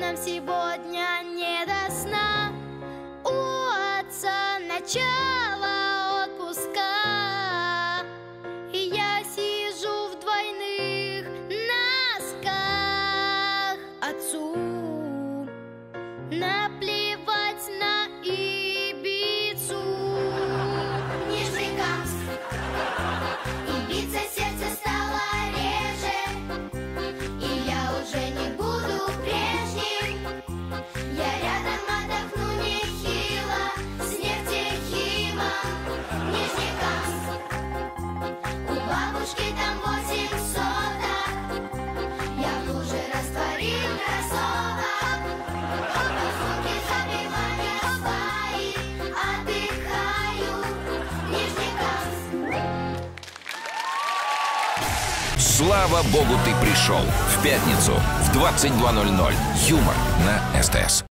нам сегодня не до сна. У отца начало отпуска, и я сижу в двойных носках. Отцу наплевать на Ибицу. Нижнекамск, Ибица, сердце стало реже, и я уже не буду прежним. Я рядом отдохну нехило с нефтехимом. Нижнекамск, у бабушки там 8 соток, я в луже растворил кроссовок. Звуки забивания сваи, отдыхаю. Нижнекамск. Слава богу, ты пришел. В пятницу в 22:00. Юмор на СТС.